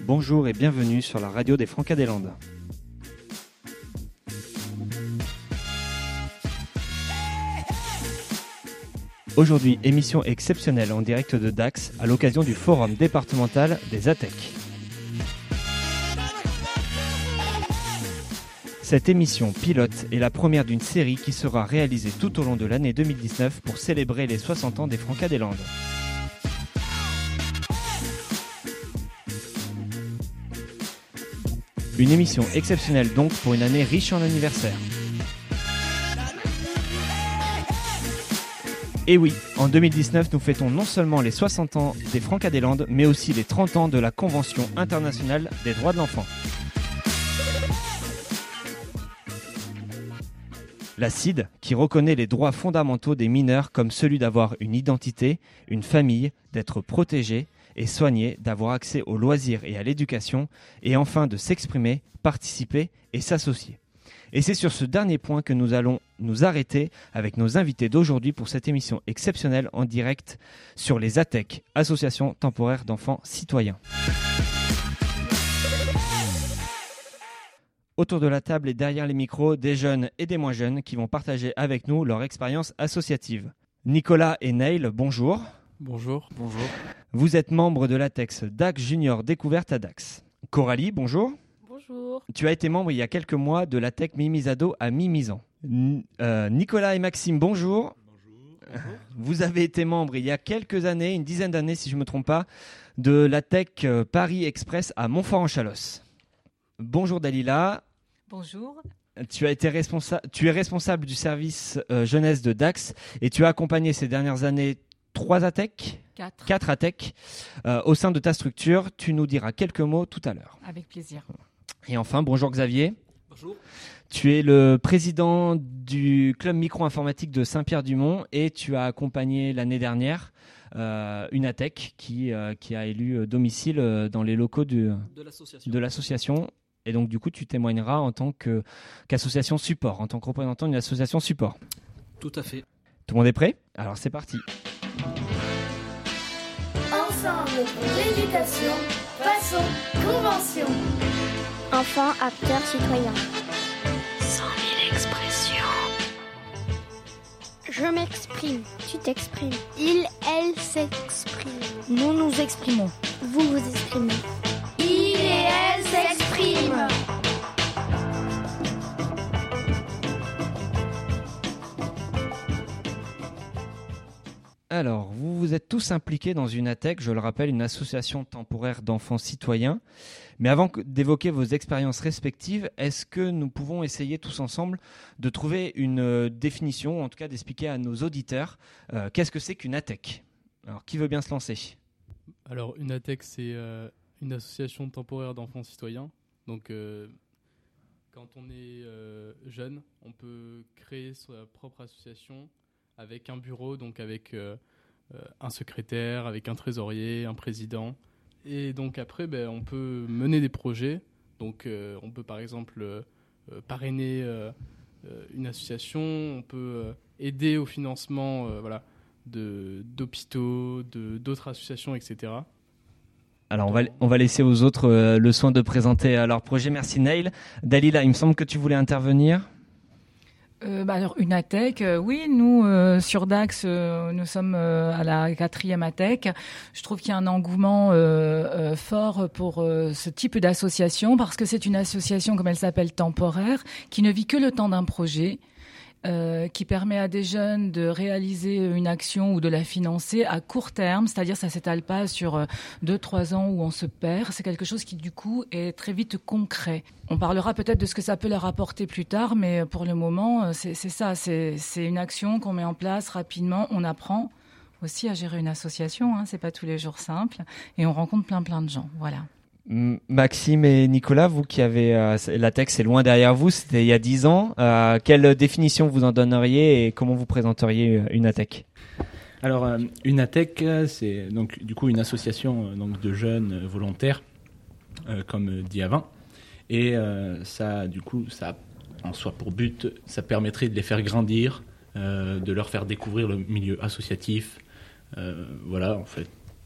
Bonjour et bienvenue sur la radio des Francas des Landes. Aujourd'hui, émission exceptionnelle en direct de Dax à l'occasion du forum départemental des ATEC. Cette émission pilote est la première d'une série qui sera réalisée tout au long de l'année 2019 pour célébrer les 60 ans des Francas des Landes. Une émission exceptionnelle donc pour une année riche en anniversaires. Et oui, en 2019, nous fêtons non seulement les 60 ans des Francas des Landes, mais aussi les 30 ans de la Convention internationale des droits de l'enfant. La CIDE, qui reconnaît les droits fondamentaux des mineurs comme celui d'avoir une identité, une famille, d'être protégé et soigné, d'avoir accès aux loisirs et à l'éducation, et enfin de s'exprimer, participer et s'associer. Et c'est sur ce dernier point que nous allons nous arrêter avec nos invités d'aujourd'hui pour cette émission exceptionnelle en direct sur les ATEC, Association temporaire d'enfants citoyens. Autour de la table et derrière les micros, des jeunes et des moins jeunes qui vont partager avec nous leur expérience associative. Nicolas et Neil, bonjour. Bonjour. Bonjour. Vous êtes membre de l'ATEX Dax Junior Découverte à Dax. Coralie, bonjour. Bonjour. Tu as été membre il y a quelques mois de l'ATEC Mimizado à Mimizan. Nicolas et Maxime, bonjour. Bonjour. Vous avez été membre il y a quelques années, une dizaine d'années si je ne me trompe pas, de l'ATEC Paris Express à Montfort-en-Chalosse. Bonjour Dalila. Bonjour. Tu es responsable du service jeunesse de Dax et tu as accompagné ces dernières années 3 ATEC, 4 ATEC au sein de ta structure. Tu nous diras quelques mots tout à l'heure. Avec plaisir. Et enfin, bonjour Xavier. Bonjour. Tu es le président du club micro-informatique de Saint-Pierre-du-Mont et tu as accompagné l'année dernière une ATEC qui a élu domicile dans les locaux de l'association. Et donc du coup, tu témoigneras en tant qu'association support, en tant que représentant d'une association support. Tout à fait. Tout le monde est prêt ? Alors c'est parti. Ensemble pour l'éducation, façon, convention. Enfants, acteurs, citoyens. 100 000 expressions. Je m'exprime. Tu t'exprimes. Il, elle s'exprime. Nous nous exprimons. Vous vous exprimez. Il et elle s'expriment. Alors, vous êtes tous impliqués dans une ATEC, je le rappelle, une association temporaire d'enfants citoyens. Mais avant d'évoquer vos expériences respectives, est-ce que nous pouvons essayer tous ensemble de trouver une définition, ou en tout cas d'expliquer à nos auditeurs qu'est-ce que c'est qu'une ATEC ? Alors, qui veut bien se lancer ? Alors, une ATEC, c'est une association temporaire d'enfants citoyens. Donc, quand on est jeune, on peut créer sa propre association avec un bureau, donc avec un secrétaire, avec un trésorier, un président. Et donc après, on peut mener des projets. Donc on peut par exemple parrainer une association, on peut aider au financement d'hôpitaux, d'autres associations, etc. Alors on va laisser aux autres le soin de présenter leur projet. Merci Neil. Dalila, il me semble que tu voulais intervenir. Alors une ATEC, oui, nous sur Dax, nous sommes à la 4e ATEC. Je trouve qu'il y a un engouement fort pour ce type d'association parce que c'est une association, comme elle s'appelle, temporaire, qui ne vit que le temps d'un projet. Qui permet à des jeunes de réaliser une action ou de la financer à court terme, c'est-à-dire ça s'étale pas sur 2-3 ans où on se perd, c'est quelque chose qui du coup est très vite concret. On parlera peut-être de ce que ça peut leur apporter plus tard, mais pour le moment c'est ça, c'est une action qu'on met en place rapidement, on apprend aussi à gérer une association, c'est pas tous les jours simple, et on rencontre plein de gens, voilà. Maxime et Nicolas, vous qui avez l'ATEC, c'est loin derrière vous, c'était il y a 10 ans. Quelle définition vous en donneriez et comment vous présenteriez une ATEC ? Alors, une ATEC, c'est donc du coup une association donc de jeunes volontaires, comme dit avant, et ça en soi pour but, ça permettrait de les faire grandir, de leur faire découvrir le milieu associatif, voilà en fait.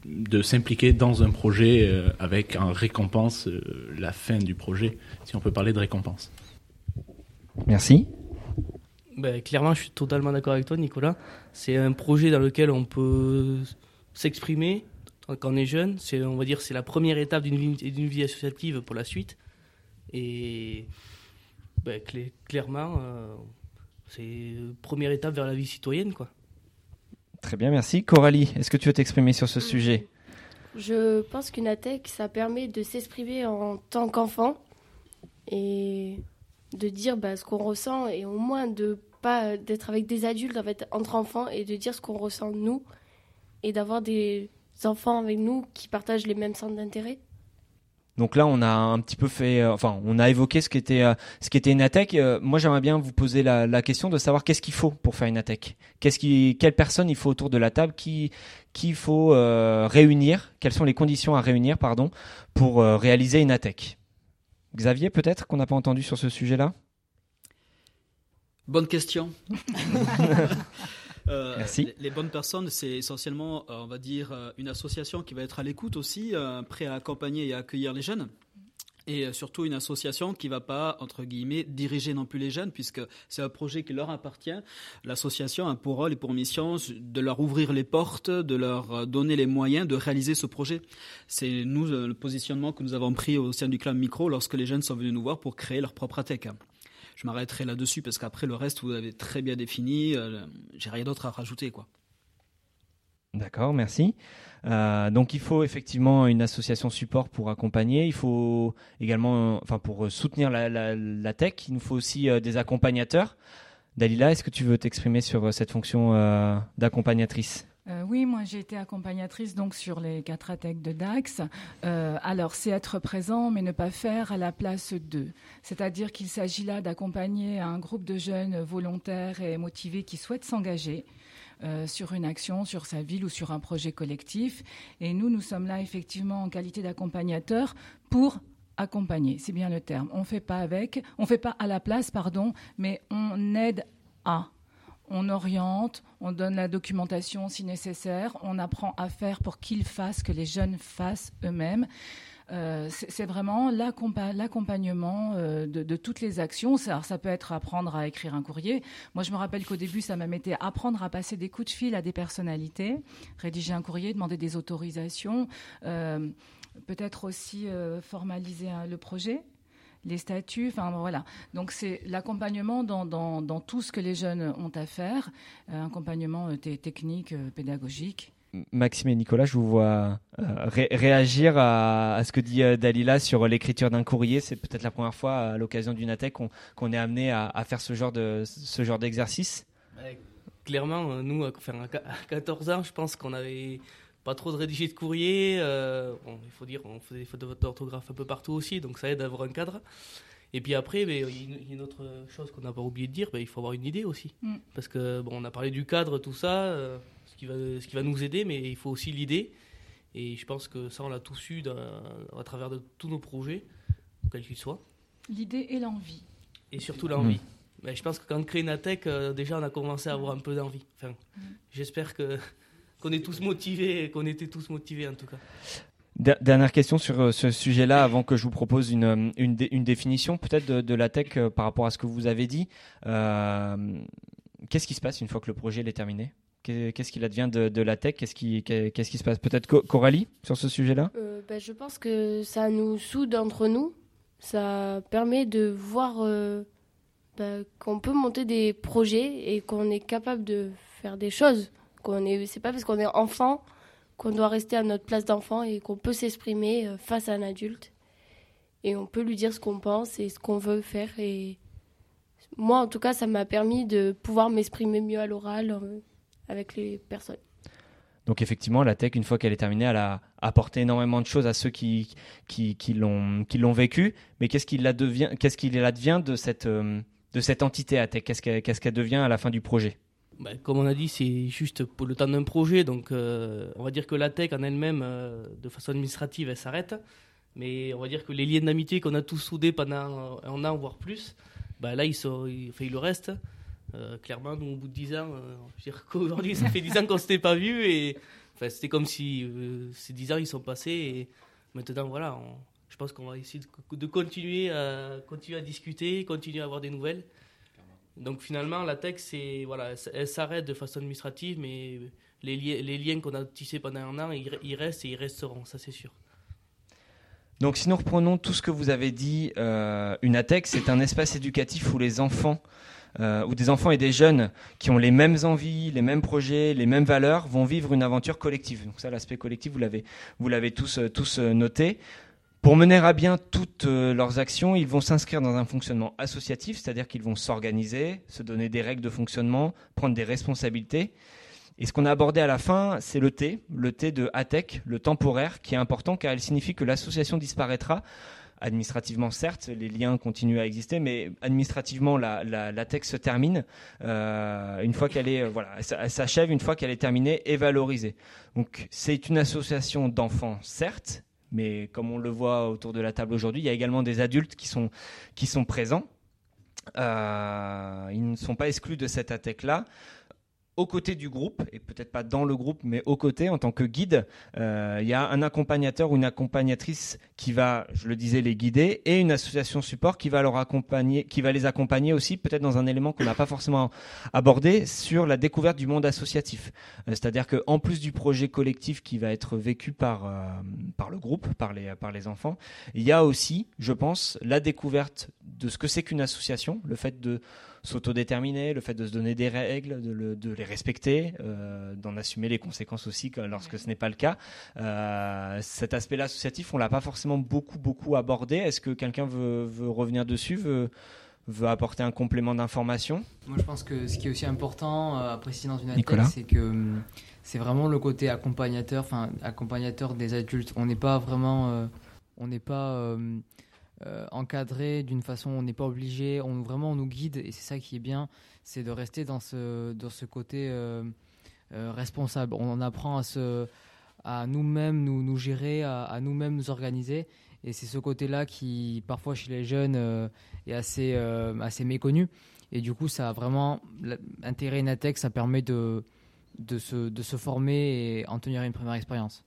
de s'impliquer dans un projet avec en récompense la fin du projet, si on peut parler de récompense. Merci. Clairement, je suis totalement d'accord avec toi, Nicolas. C'est un projet dans lequel on peut s'exprimer quand on est jeune. On va dire, c'est la première étape d'une vie associative pour la suite. Et clairement, c'est la première étape vers la vie citoyenne, quoi. Très bien, merci. Coralie, est-ce que tu veux t'exprimer sur ce sujet ? Je pense qu'une ATEC, ça permet de s'exprimer en tant qu'enfant et de dire ce qu'on ressent, et au moins d'être avec des adultes en fait, entre enfants, et de dire ce qu'on ressent nous, et d'avoir des enfants avec nous qui partagent les mêmes centres d'intérêt. Donc là, on a un petit peu on a évoqué ce qu'était une ATEC. Moi, j'aimerais bien vous poser la question de savoir qu'est-ce qu'il faut pour faire une ATEC. Quelles personnes il faut autour de la table, qui il faut réunir, quelles sont les conditions à réunir, pour réaliser une ATEC. Xavier, peut-être, qu'on n'a pas entendu sur ce sujet-là ? Bonne question. Merci. Les bonnes personnes, c'est essentiellement, on va dire, une association qui va être à l'écoute aussi, prêt à accompagner et à accueillir les jeunes. Et surtout une association qui ne va pas, entre guillemets, diriger non plus les jeunes, puisque c'est un projet qui leur appartient. L'association a pour rôle et pour mission de leur ouvrir les portes, de leur donner les moyens de réaliser ce projet. C'est nous, le positionnement que nous avons pris au sein du Club Micro lorsque les jeunes sont venus nous voir pour créer leur propre ATEC. Je m'arrêterai là-dessus parce qu'après le reste, vous l'avez très bien défini. J'ai rien d'autre à rajouter, quoi. D'accord, merci. Donc il faut effectivement une association support pour accompagner. Il faut également, pour soutenir la tech, il nous faut aussi des accompagnateurs. Dalila, est-ce que tu veux t'exprimer sur cette fonction d'accompagnatrice ? Oui, moi j'ai été accompagnatrice donc sur les 4 ATEC de Dax. Alors c'est être présent mais ne pas faire à la place d'eux. C'est-à-dire qu'il s'agit là d'accompagner un groupe de jeunes volontaires et motivés qui souhaitent s'engager sur une action, sur sa ville ou sur un projet collectif. Et nous sommes là effectivement en qualité d'accompagnateurs pour accompagner, c'est bien le terme. On fait pas à la place, mais on aide à. On oriente, on donne la documentation si nécessaire, on apprend à faire pour qu'ils fassent, que les jeunes fassent eux-mêmes. C'est vraiment l'accompagnement de toutes les actions. Ça peut être apprendre à écrire un courrier. Moi, je me rappelle qu'au début, ça m'a été apprendre à passer des coups de fil à des personnalités, rédiger un courrier, demander des autorisations, peut-être aussi formaliser le projet. Les statuts, voilà. Donc c'est l'accompagnement dans tout ce que les jeunes ont à faire, accompagnement technique, pédagogique. Maxime et Nicolas, je vous vois réagir à ce que dit Dalila sur l'écriture d'un courrier. C'est peut-être la première fois à l'occasion d'une ATEC qu'on est amené à faire ce genre d'exercice. Clairement, nous, à 14 ans, je pense qu'on avait pas trop de rédigé de courrier. Il faut dire, on faisait des fautes d'orthographe un peu partout aussi, donc ça aide à avoir un cadre. Et puis après, il y a une autre chose qu'on n'a pas oublié de dire, il faut avoir une idée aussi. Parce que on a parlé du cadre, tout ça, ce qui va nous aider, mais il faut aussi l'idée. Et je pense que ça, on l'a tous eu à travers de tous nos projets, quels qu'ils soient. L'idée et l'envie. Et surtout l'envie. Je pense que quand on crée une ATEC, déjà on a commencé à avoir un peu d'envie. J'espère qu'on est tous motivés, qu'on était tous motivés en tout cas. Dernière question sur ce sujet-là, avant que je vous propose une définition peut-être de l'ATEC par rapport à ce que vous avez dit. Qu'est-ce qui se passe une fois que le projet est terminé ? Qu'est-ce qu'il advient de l'ATEC ? Qu'est-ce qui se passe ? Peut-être Coralie, sur ce sujet-là ? Je pense que ça nous soude entre nous. Ça permet de voir qu'on peut monter des projets et qu'on est capable de faire des choses. C'est pas parce qu'on est enfant qu'on doit rester à notre place d'enfant et qu'on peut s'exprimer face à un adulte. Et on peut lui dire ce qu'on pense et ce qu'on veut faire. Et moi, en tout cas, ça m'a permis de pouvoir m'exprimer mieux à l'oral avec les personnes. Donc effectivement, la tech, une fois qu'elle est terminée, elle a apporté énormément de choses à ceux qui l'ont vécu. Mais qu'est-ce qu'il advient de cette entité ATEC ? Qu'est-ce qu'elle devient à la fin du projet ? Comme on a dit, c'est juste pour le temps d'un projet. Donc on va dire que l'ATEC en elle-même, de façon administrative, elle s'arrête. Mais on va dire que les liens d'amitié qu'on a tous soudés pendant un an, voire plus, là, il le reste. Clairement, nous, au bout de 10 ans, je veux dire qu'aujourd'hui, ça fait 10 ans qu'on ne s'était pas vus et Enfin, c'était comme si ces 10 ans ils sont passés et maintenant voilà, je pense qu'on va essayer de continuer à discuter, continuer à avoir des nouvelles. Donc finalement la tech elle s'arrête de façon administrative, mais les liens qu'on a tissés pendant un an ils restent et ils resteront, ça c'est sûr. Donc si nous reprenons tout ce que vous avez dit, une ATEC c'est un espace éducatif où les enfants où des enfants et des jeunes qui ont les mêmes envies, les mêmes projets, les mêmes valeurs vont vivre une aventure collective. Donc ça, l'aspect collectif, vous l'avez tous noté. Pour mener à bien toutes leurs actions, ils vont s'inscrire dans un fonctionnement associatif, c'est-à-dire qu'ils vont s'organiser, se donner des règles de fonctionnement, prendre des responsabilités. Et ce qu'on a abordé à la fin, c'est le T de ATEC, le temporaire, qui est important car il signifie que l'association disparaîtra. Administrativement, certes, les liens continuent à exister, mais administrativement, la TEC se termine une fois qu'elle est, elle s'achève une fois qu'elle est terminée et valorisée. Donc, c'est une association d'enfants, certes, mais comme on le voit autour de la table aujourd'hui, il y a également des adultes qui sont présents. Ils ne sont pas exclus de cette ATEC-là. Aux côtés du groupe, et peut-être pas dans le groupe, mais aux côtés, en tant que guide, il y a un accompagnateur ou une accompagnatrice qui va, je le disais, les guider, et une association support qui va les accompagner aussi, peut-être dans un élément qu'on n'a pas forcément abordé, sur la découverte du monde associatif. C'est-à-dire qu'en plus du projet collectif qui va être vécu par le groupe, par les enfants, il y a aussi, je pense, la découverte de ce que c'est qu'une association, le fait de s'autodéterminer, le fait de se donner des règles, de les respecter, d'en assumer les conséquences aussi lorsque ce n'est pas le cas. Cet aspect-là associatif, on ne l'a pas forcément beaucoup abordé. Est-ce que quelqu'un veut revenir dessus, veut apporter un complément d'information ? Moi, je pense que ce qui est aussi important à préciser dans une ATEC, c'est que c'est vraiment le côté accompagnateur des adultes. On n'est pas vraiment... encadré d'une façon, on n'est pas obligé, on nous guide, et c'est ça qui est bien, c'est de rester dans ce côté responsable. On apprend à nous-mêmes nous gérer, à nous-mêmes nous organiser, et c'est ce côté-là qui parfois chez les jeunes est assez méconnu, et du coup ça a vraiment intégrer une ATEC, ça permet de se former et en tenir une première expérience.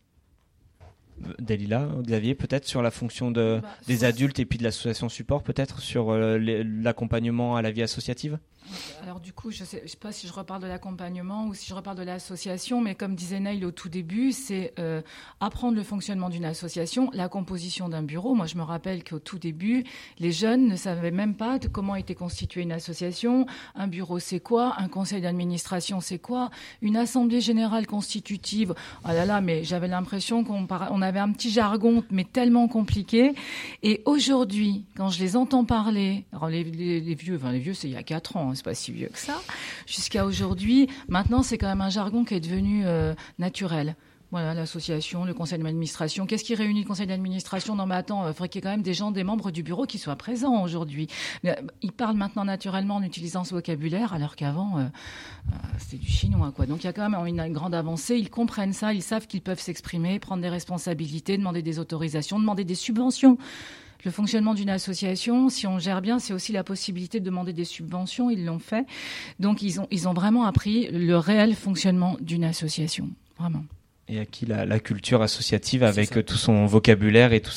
Dalila, Xavier, peut-être sur la fonction des adultes et puis de l'association support, peut-être sur l'accompagnement à la vie associative ? Alors du coup, je sais pas si je reparle de l'accompagnement ou si je reparle de l'association, mais comme disait Neil au tout début, c'est apprendre le fonctionnement d'une association, la composition d'un bureau. Moi, je me rappelle qu'au tout début, les jeunes ne savaient même pas de comment était constituée une association. Un bureau, c'est quoi ? Un conseil d'administration, c'est quoi ? Une assemblée générale constitutive. Oh là là, mais j'avais l'impression on avait un petit jargon, mais tellement compliqué. Et aujourd'hui, quand je les entends parler, alors les vieux, c'est il y a 4 ans, c'est pas si vieux que ça, jusqu'à aujourd'hui, maintenant c'est quand même un jargon qui est devenu naturel. Voilà, l'association, le conseil d'administration. Qu'est-ce qui réunit le conseil d'administration ? Non, mais attends, il faudrait qu'il y ait quand même des membres du bureau qui soient présents aujourd'hui. Ils parlent maintenant naturellement en utilisant ce vocabulaire, alors qu'avant, c'était du chinois, quoi. Donc il y a quand même une grande avancée. Ils comprennent ça, ils savent qu'ils peuvent s'exprimer, prendre des responsabilités, demander des autorisations, demander des subventions. Le fonctionnement d'une association, si on gère bien, c'est aussi la possibilité de demander des subventions. Ils l'ont fait. Donc ils ont vraiment appris le réel fonctionnement d'une association, vraiment. Et acquis la culture associative avec tout son vocabulaire et toutes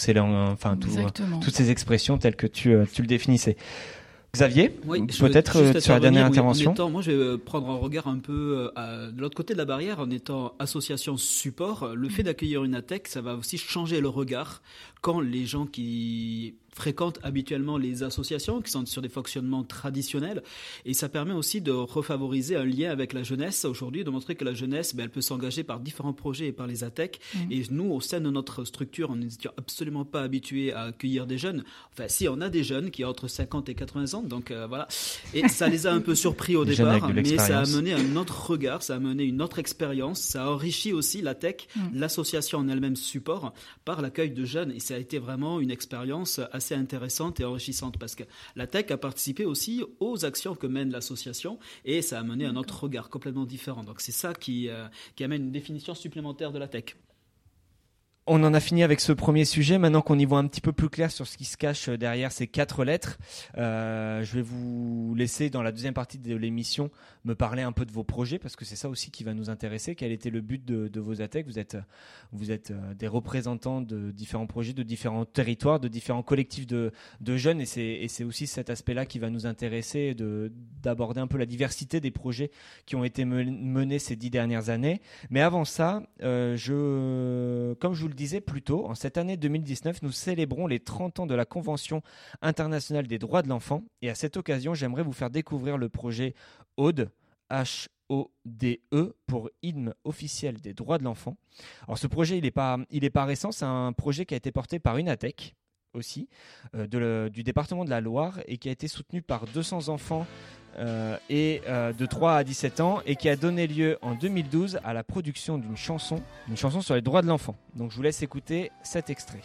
ces expressions telles que tu le définissais. Xavier, peut-être sur la dernière intervention. Moi, je vais prendre un regard un peu de l'autre côté de la barrière, en étant association support. Le fait d'accueillir une ATEC, ça va aussi changer le regard quand les gens qui fréquentent habituellement les associations, qui sont sur des fonctionnements traditionnels, et ça permet aussi de refavoriser un lien avec la jeunesse aujourd'hui, de montrer que la jeunesse, elle peut s'engager par différents projets et par les ATEC. Et nous, au sein de notre structure, on n'était absolument pas habitués à accueillir des jeunes. Enfin, si, on a des jeunes qui ont entre 50 et 80 ans, donc voilà. Et ça les a un peu surpris au départ, mais ça a amené un autre regard, ça a amené une autre expérience, ça a enrichi aussi l'ATEC, l'association en elle-même support, par l'accueil de jeunes. Et ça a été vraiment une expérience assez intéressante et enrichissante, parce que l'ATEC a participé aussi aux actions que mène l'association, et ça a amené un autre regard complètement différent. Donc c'est ça qui amène une définition supplémentaire de l'ATEC. On en a fini avec ce premier sujet. Maintenant qu'on y voit un petit peu plus clair sur ce qui se cache derrière ces 4 lettres, je vais vous laisser dans la deuxième partie de l'émission me parler un peu de vos projets, parce que c'est ça aussi qui va nous intéresser. Quel était le but de vos ATEC ? Vous êtes des représentants de différents projets, de différents territoires, de différents collectifs de jeunes, et c'est aussi cet aspect-là qui va nous intéresser, d'aborder un peu la diversité des projets qui ont été menés ces 10 dernières années. Mais avant ça, comme je vous le disais plus tôt, en cette année 2019, nous célébrons les 30 ans de la Convention internationale des droits de l'enfant. Et à cette occasion, j'aimerais vous faire découvrir le projet HODE, H-O-D-E, pour hymne officiel des droits de l'enfant. Alors ce projet, il est pas récent, c'est un projet qui a été porté par une ATEC aussi, du département de la Loire, et qui a été soutenu par 200 enfants de 3 à 17 ans, et qui a donné lieu en 2012 à la production d'une chanson sur les droits de l'enfant. Donc je vous laisse écouter cet extrait.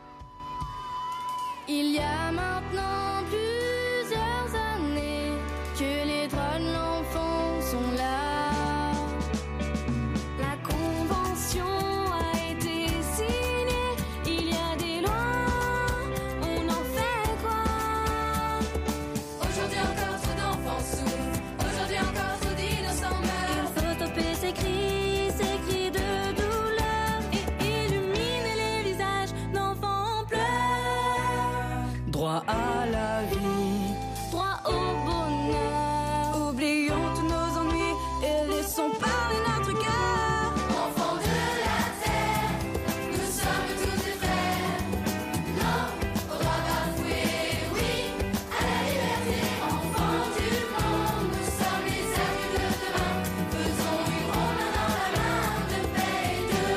Il y a maintenant plusieurs années que les droits de l'enfant sont là. La convention a été signée, il y a des lois, on en fait quoi? Aujourd'hui encore trop d'enfants souffrent, aujourd'hui encore trop d'innocents meurent. Il faut stopper ces cris de douleur, et illuminer les visages d'enfants en pleurs. Droit à la vie, droit au bonheur. oublions tous nos ennuis et laissons parler notre cœur. Enfants de la terre, nous sommes tous des frères. Non au droit bafoué, oui à la liberté. Enfants du monde, nous sommes les adultes de demain. Faisons une ronde main dans la main de paix et de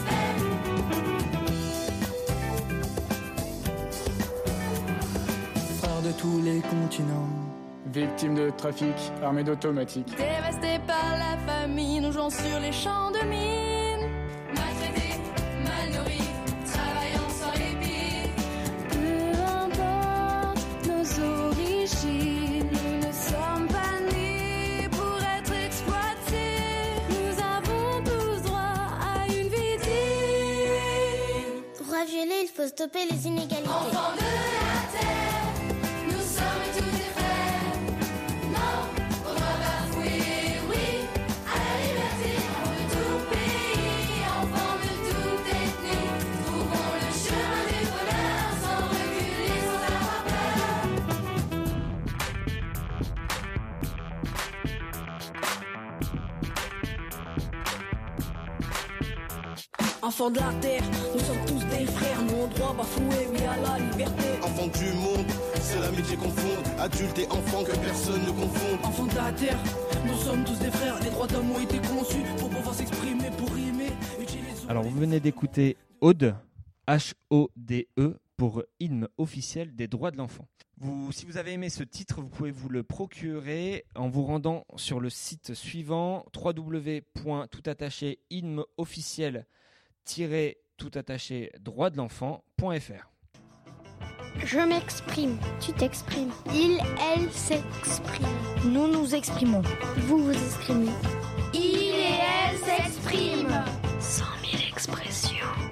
respect. Frères de tous les continents, Victimes de trafic, armés d'automatiques. Dévastés par la famine, nous jouons sur les champs de mine. Maltraités, mal nourris, travaillant sans répit. Peu importe nos origines, nous ne sommes pas nés pour être exploités. Nous avons tous droit à une vie digne. Droit violé, il faut stopper les inégalités. Enfants de la terre, nous sommes tous des frères. Non au droit bafoué, oui à la liberté. Enfants de tout pays, enfants de toute ethnie, trouvons le chemin du bonheur sans reculer, sans avoir peur. enfants de la terre, nous sommes tous des frères, nos droits bafoués, oui à la liberté. Enfants du monde, c'est l'amitié qu'on fonde, adultes et enfants que personne ne confond. Enfants de la terre, nous sommes tous des frères, les droits d'homme ont été conçus pour pouvoir s'exprimer, pour rimer, utiliser. Alors vous venez d'écouter HODE, H-O-D-E, pour hymne officiel des droits de l'enfant. Si vous avez aimé ce titre, vous pouvez vous le procurer en vous rendant sur le site suivant, www.toutattaché-droit-de-l'enfant.fr. Je m'exprime, tu t'exprimes. Il, elle s'exprime. Nous nous exprimons. Vous vous exprimez. Il et elle s'expriment. 100 000 expressions.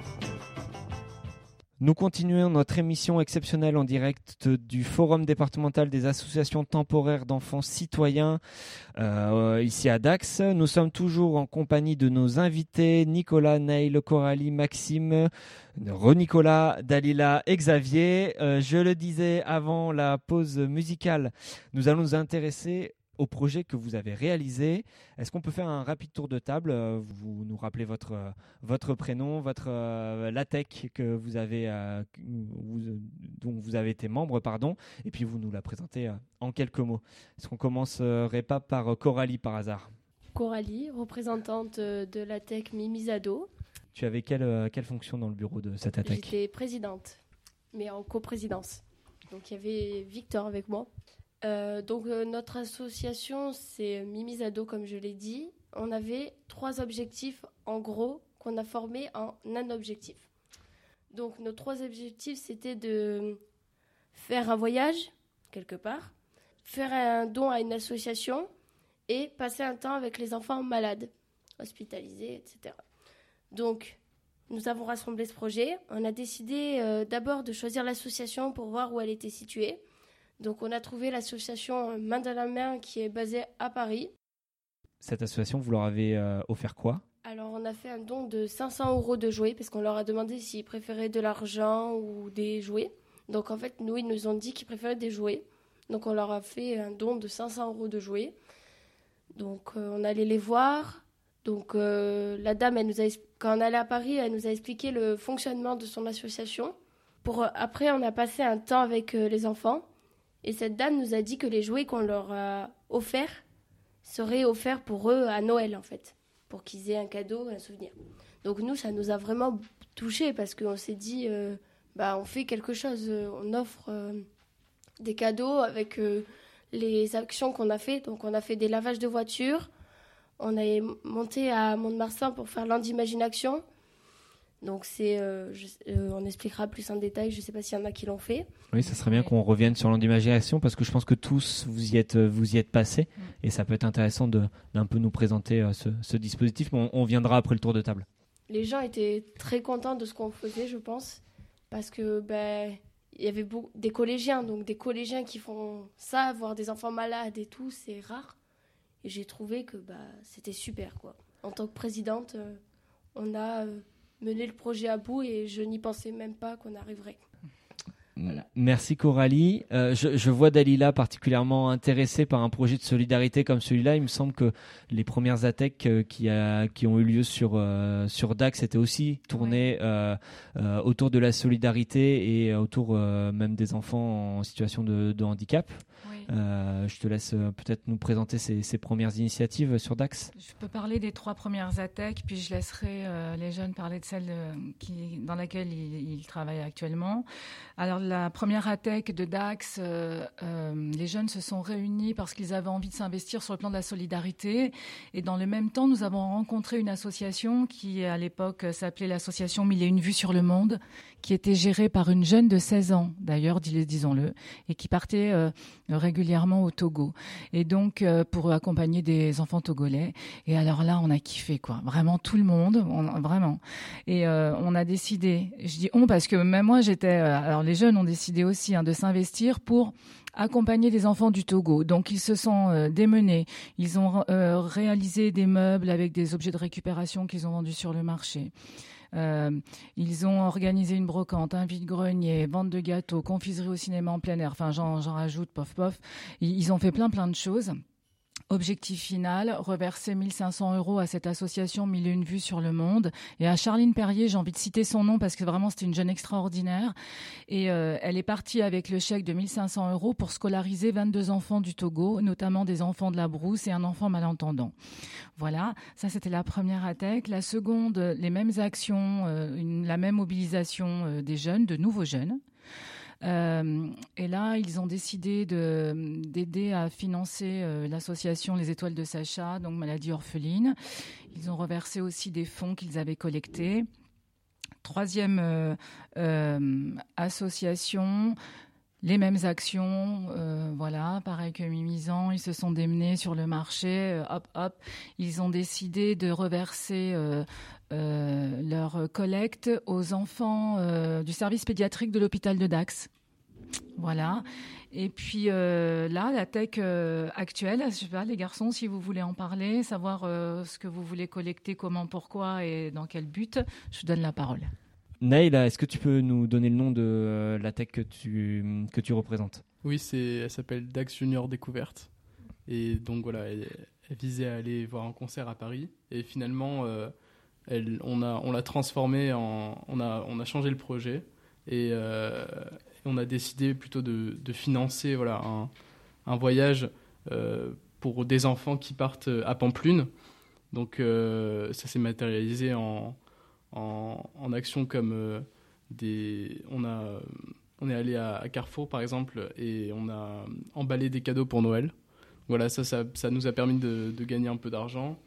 Nous continuons notre émission exceptionnelle en direct du Forum départemental des associations temporaires d'enfants citoyens ici à Dax. Nous sommes toujours en compagnie de nos invités Nicolas, Neil, Coralie, Maxime, Nicolas, Dalila et Xavier. Je le disais avant la pause musicale, nous allons nous intéresser au projet que vous avez réalisé. Est-ce qu'on peut faire un rapide tour de table ? Vous nous rappelez votre prénom, l'ATEC que vous avez, dont vous avez été membre, et puis vous nous la présentez en quelques mots. Est-ce qu'on commencerait pas par Coralie par hasard ? Coralie, représentante de l'ATEC Mimizado. Tu avais quelle fonction dans le bureau de cette ATEC ? J'étais présidente, mais en coprésidence. Donc il y avait Victor avec moi. Notre association, c'est Mimizado, comme je l'ai dit. On avait 3 objectifs, en gros, qu'on a formés en un objectif. Donc, nos 3 objectifs, c'était de faire un voyage, quelque part, faire un don à une association et passer un temps avec les enfants malades, hospitalisés, etc. Donc, nous avons rassemblé ce projet. On a décidé d'abord de choisir l'association pour voir où elle était située. Donc on a trouvé l'association Main dans la Main qui est basée à Paris. Cette association, vous leur avez offert quoi ? Alors on a fait un don de 500 € de jouets parce qu'on leur a demandé s'ils préféraient de l'argent ou des jouets. Donc en fait, nous, ils nous ont dit qu'ils préféraient des jouets. Donc on leur a fait un don de 500 € de jouets. Donc on allait les voir. Donc la dame, quand on allait à Paris, elle nous a expliqué le fonctionnement de son association. Après, on a passé un temps avec les enfants. Et cette dame nous a dit que les jouets qu'on leur a offerts seraient offerts pour eux à Noël, en fait. Pour qu'ils aient un cadeau, un souvenir. Donc nous, ça nous a vraiment touchés parce qu'on s'est dit, on fait quelque chose, on offre des cadeaux avec les actions qu'on a fait. Donc on a fait des lavages de voitures, on est monté à Mont-de-Marsan pour faire l'Andimagine Action. Donc on expliquera plus en détail, je ne sais pas s'il y en a qui l'ont fait. Oui, ça serait bien qu'on revienne sur l'Andimagine parce que je pense que tous vous y êtes passés et ça peut être intéressant d'un peu nous présenter ce dispositif, mais on viendra après le tour de table. Les gens étaient très contents de ce qu'on faisait, je pense, parce que il y avait des collégiens, donc des collégiens qui font ça, voir des enfants malades et tout, c'est rare. Et j'ai trouvé que c'était super, quoi. En tant que présidente, on a mener le projet à bout et je n'y pensais même pas qu'on arriverait. Voilà. Merci Coralie. Je vois Dalila particulièrement intéressée par un projet de solidarité comme celui-là. Il me semble que les premières ATEC qui ont eu lieu sur Dax étaient aussi tournées autour de la solidarité et autour même des enfants en situation de handicap. Oui. Je te laisse peut-être nous présenter ces premières initiatives sur Dax. Je peux parler des 3 premières ATEC, puis je laisserai les jeunes parler de celle dans laquelle ils travaillent actuellement. Alors la première ATEC de Dax, les jeunes se sont réunis parce qu'ils avaient envie de s'investir sur le plan de la solidarité. Et dans le même temps, nous avons rencontré une association qui, à l'époque, s'appelait l'association 1001 vues sur le monde, qui était gérée par une jeune de 16 ans, d'ailleurs, disons-le, et qui partait régulièrement au Togo. Et donc, pour accompagner des enfants togolais. Et alors là, on a kiffé, quoi. Vraiment tout le monde, vraiment. Et on a décidé, je dis on parce que même moi, alors les jeunes ont décidé aussi de s'investir pour accompagner les enfants du Togo. Donc, ils se sont démenés. Ils ont réalisé des meubles avec des objets de récupération qu'ils ont vendus sur le marché. Ils ont organisé une brocante, un vide-grenier, vente de gâteaux, confiserie au cinéma en plein air. Enfin, j'en rajoute, pof. Ils ont fait plein de choses. Objectif final, reverser 1 500 € à cette association 1001 vues sur le monde. Et à Charline Perrier, j'ai envie de citer son nom parce que vraiment c'était une jeune extraordinaire. Et elle est partie avec le chèque de 1 500 € pour scolariser 22 enfants du Togo, notamment des enfants de la brousse et un enfant malentendant. Voilà, ça c'était la première ATEC. La seconde, les mêmes actions, la même mobilisation des jeunes, de nouveaux jeunes. Et là, ils ont décidé d'aider à financer l'association Les Étoiles de Sacha, donc maladie orpheline. Ils ont reversé aussi des fonds qu'ils avaient collectés. Troisième association, les mêmes actions, voilà, pareil que Mimizan, ils se sont démenés sur le marché, ils ont décidé de reverser leur collecte aux enfants du service pédiatrique de l'hôpital de Dax. Voilà. Et puis là, la tech actuelle, je sais pas, les garçons, si vous voulez en parler, savoir ce que vous voulez collecter, comment, pourquoi et dans quel but, je vous donne la parole. Naïl, est-ce que tu peux nous donner le nom de la tech que tu représentes ? Oui, elle s'appelle Dax Junior Découverte. Et donc voilà, elle visait à aller voir un concert à Paris. Et finalement, on l'a transformé on a changé le projet. Et on a décidé plutôt de financer un voyage pour des enfants qui partent à Pamplune. Donc ça s'est matérialisé en actions comme on est allé à Carrefour par exemple et on a emballé des cadeaux pour Noël. Voilà, ça nous a permis de gagner un peu d'argent.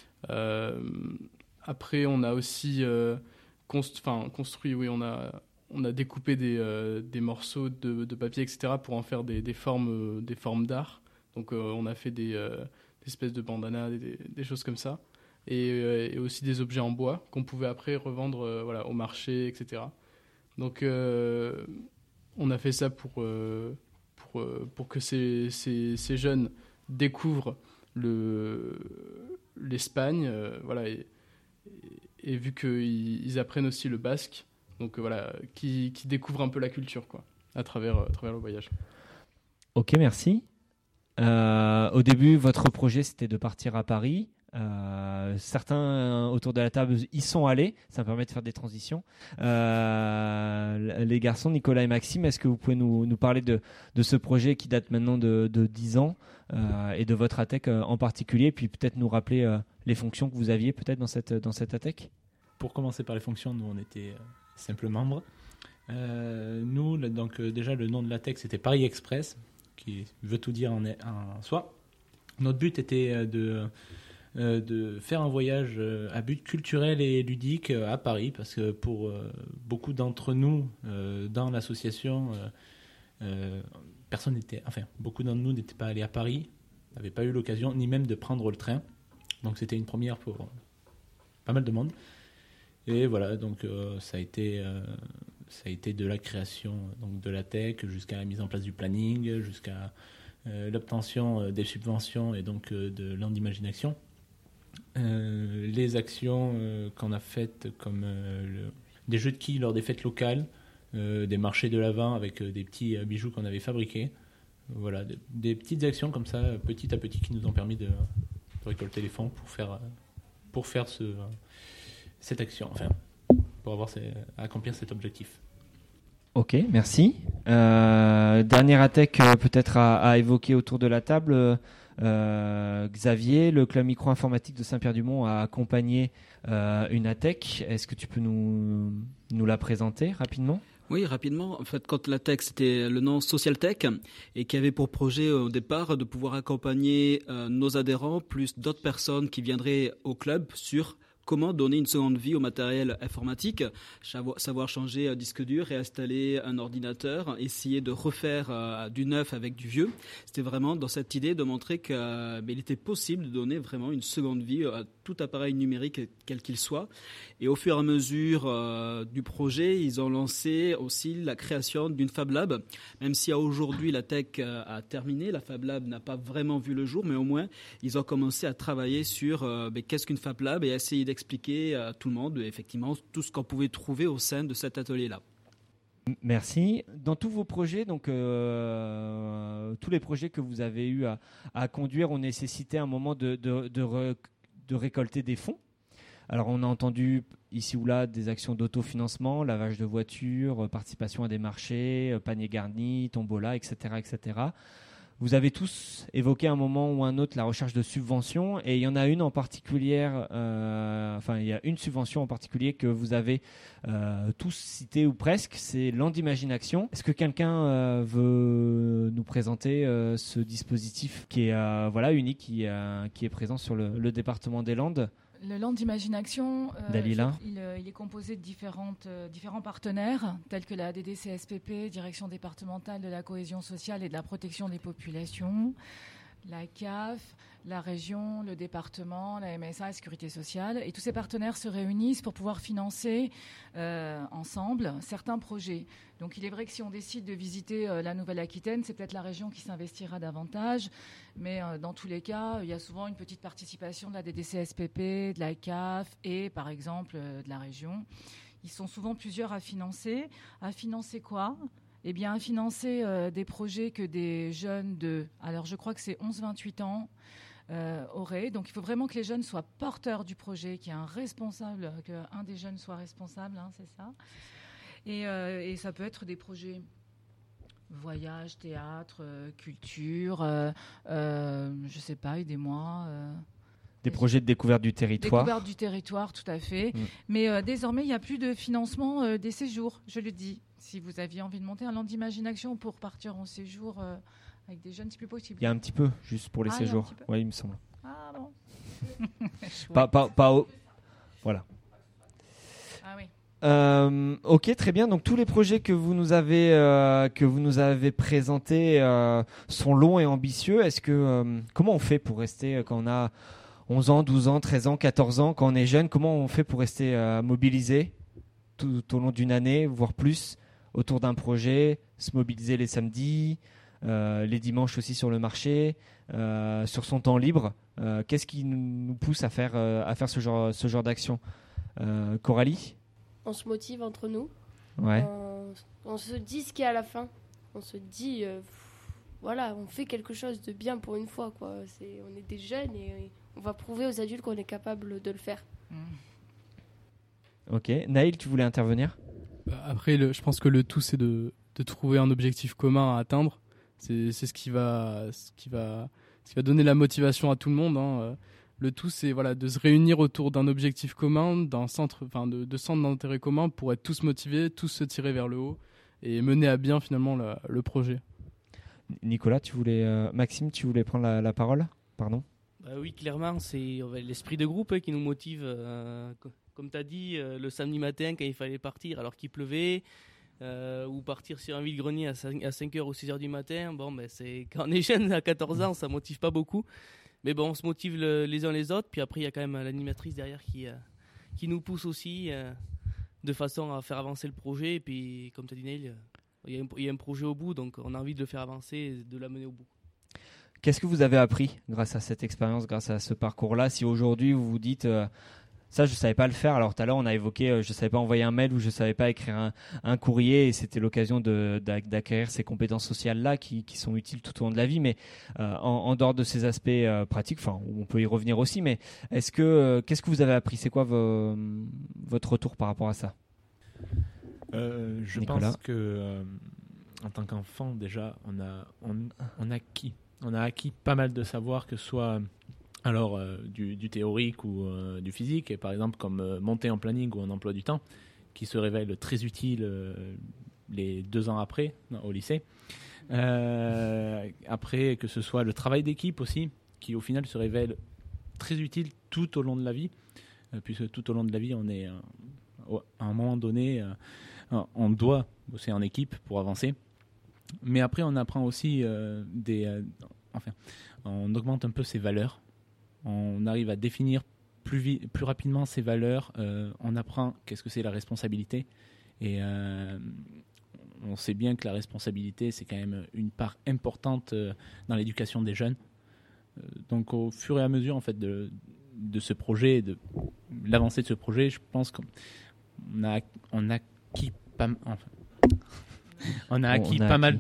Après, on a aussi construit, oui, on a découpé des morceaux de papier, etc., pour en faire des formes d'art. Donc, on a fait des espèces de bandanas, des choses comme ça. et aussi des objets en bois qu'on pouvait après revendre au marché, etc. Donc on a fait ça pour que ces jeunes découvrent l'Espagne, et vu qu'ils apprennent aussi le basque, donc qui découvrent un peu la culture, quoi, à travers le voyage. Ok, merci. Au début, votre projet, c'était de partir à Paris. Certains autour de la table y sont allés, ça me permet de faire des transitions. Les garçons, Nicolas et Maxime, est-ce que vous pouvez nous parler de ce projet qui date maintenant de 10 ans et de votre ATEC en particulier, puis peut-être nous rappeler les fonctions que vous aviez peut-être dans cette ATEC? Pour commencer par les fonctions, nous on était simples membres. Nous, donc déjà le nom de l'ATEC c'était Paris Express, qui veut tout dire en soi. Notre but était de faire un voyage à but culturel et ludique à Paris, parce que pour beaucoup d'entre nous dans l'association, beaucoup d'entre nous n'étaient pas allés à Paris, n'avaient pas eu l'occasion ni même de prendre le train, donc c'était une première pour pas mal de monde. Et voilà, donc ça a été de la création donc de l'ATEC jusqu'à la mise en place du planning, jusqu'à l'obtention des subventions et donc de l'endimagination. Les actions qu'on a faites comme des jeux de quilles lors des fêtes locales, des marchés de l'Avent avec des petits bijoux qu'on avait fabriqués. Voilà, des petites actions comme ça, petit à petit, qui nous ont permis de récolter les fonds pour faire cette action, pour accomplir cet objectif. Ok, merci. Dernière ATEC peut-être à évoquer autour de la table. Xavier, le club micro-informatique de Saint-Pierre-du-Mont a accompagné une ATEC. Est-ce que tu peux nous la présenter rapidement ? Oui, rapidement. En fait, quand l'ATEC, c'était le nom Socialtech, et qui avait pour projet au départ de pouvoir accompagner nos adhérents plus d'autres personnes qui viendraient au club sur comment donner une seconde vie au matériel informatique, savoir changer un disque dur, réinstaller un ordinateur, essayer de refaire du neuf avec du vieux. C'était vraiment dans cette idée de montrer qu'il était possible de donner vraiment une seconde vie à tout appareil numérique, quel qu'il soit. Et au fur et à mesure du projet, ils ont lancé aussi la création d'une Fab Lab. Même si aujourd'hui la tech a terminé, la Fab Lab n'a pas vraiment vu le jour, mais au moins ils ont commencé à travailler sur qu'est-ce qu'une Fab Lab et essayer d'expliquer à tout le monde effectivement tout ce qu'on pouvait trouver au sein de cet atelier-là. Merci. Dans tous vos projets, donc tous les projets que vous avez eu à conduire ont nécessité un moment de récolter des fonds. Alors on a entendu ici ou là des actions d'autofinancement, lavage de voitures, participation à des marchés, panier garni, tombola, etc., etc. Vous avez tous évoqué à un moment ou un autre la recherche de subventions, et il y en a une en particulier, il y a une subvention en particulier que vous avez tous cité ou presque, c'est l'Endimagination. Est-ce que quelqu'un veut nous présenter ce dispositif qui est unique, qui est présent sur le département des Landes ? Le Land d'Imagination, Dalila. Il est composé de différents partenaires, tels que la DDCSPP, Direction départementale de la cohésion sociale et de la protection des populations, la CAF, la région, le département, la MSA, la sécurité sociale. Et tous ces partenaires se réunissent pour pouvoir financer ensemble certains projets. Donc il est vrai que si on décide de visiter la Nouvelle-Aquitaine, c'est peut-être la région qui s'investira davantage. Mais dans tous les cas, il y a souvent une petite participation de la DDCSPP, de la CAF et par exemple de la région. Ils sont souvent plusieurs à financer. À financer quoi ? Eh bien, à financer des projets que des jeunes alors je crois que c'est 11-28 ans, auraient. Donc il faut vraiment que les jeunes soient porteurs du projet, qu'il y ait un responsable, qu'un des jeunes soit responsable, c'est ça. Et ça peut être des projets voyage, théâtre, culture, je sais pas, aidez-moi. Des projets de découverte du territoire. Découverte du territoire, tout à fait. Mais désormais, il n'y a plus de financement des séjours, je le dis. Si vous aviez envie de monter un Land d'Imagination pour partir en séjour avec des jeunes, c'est plus possible. Il y a un petit peu, juste pour les séjours. Oui, il me semble. Ah bon. Voilà. Ah oui. Ok, très bien. Donc tous les projets que vous nous avez présentés sont longs et ambitieux. Est-ce que comment on fait pour rester quand 11 ans, 12 ans, 13 ans, 14 ans, quand on est jeune, comment on fait pour rester mobilisé tout au long d'une année, voire plus, autour d'un projet, se mobiliser les samedis, les dimanches aussi sur le marché, sur son temps libre. Qu'est-ce qui nous pousse à faire ce genre d'action? Coralie? On se motive entre nous. Ouais. On se dit ce qu'il y a à la fin. On se dit, voilà, on fait quelque chose de bien pour une fois, quoi. On est des jeunes et on va prouver aux adultes qu'on est capable de le faire. Ok. Naïl, tu voulais intervenir? Après, je pense que le tout, c'est de trouver un objectif commun à atteindre. C'est ce qui va donner la motivation à tout le monde, hein. Le tout, c'est de se réunir autour d'un objectif commun, de centres d'intérêt commun pour être tous motivés, tous se tirer vers le haut et mener à bien finalement le projet. Nicolas, Maxime, tu voulais prendre la parole? Pardon. Oui, clairement, c'est l'esprit de groupe qui nous motive. Comme tu as dit, le samedi matin, quand il fallait partir alors qu'il pleuvait, ou partir sur un vide-grenier à 5h ou 6h du matin, quand on est jeune, à 14 ans, ça ne motive pas beaucoup. Mais bon, on se motive les uns les autres. Puis après, il y a quand même l'animatrice derrière qui nous pousse aussi de façon à faire avancer le projet. Et puis, comme tu as dit, Neil, il y a un projet au bout, donc on a envie de le faire avancer et de l'amener au bout. Qu'est-ce que vous avez appris grâce à cette expérience, grâce à ce parcours-là? Si aujourd'hui vous vous dites ça, je ne savais pas le faire. Alors tout à l'heure, on a évoqué je ne savais pas envoyer un mail ou je ne savais pas écrire un courrier, et c'était l'occasion d'acquérir ces compétences sociales-là qui sont utiles tout au long de la vie. Mais en dehors de ces aspects pratiques, on peut y revenir aussi, mais qu'est-ce que vous avez appris? C'est quoi votre retour par rapport à ça? Je Nicolas? pense que en tant qu'enfant, déjà, on a acquis pas mal de savoir, que ce soit du théorique ou du physique, et par exemple comme monter en planning ou en emploi du temps, qui se révèle très utile les 2 ans après au lycée. Après, que ce soit le travail d'équipe aussi, qui au final se révèle très utile tout au long de la vie, puisque tout au long de la vie, on est à un moment donné, on doit bosser en équipe pour avancer. Mais après, on apprend aussi on augmente un peu ses valeurs. On arrive à définir plus rapidement ses valeurs. On apprend qu'est-ce que c'est la responsabilité. Et on sait bien que la responsabilité, c'est quand même une part importante dans l'éducation des jeunes. Donc au fur et à mesure en fait, de ce projet, de l'avancée de ce projet, je pense qu'on a acquis pas mal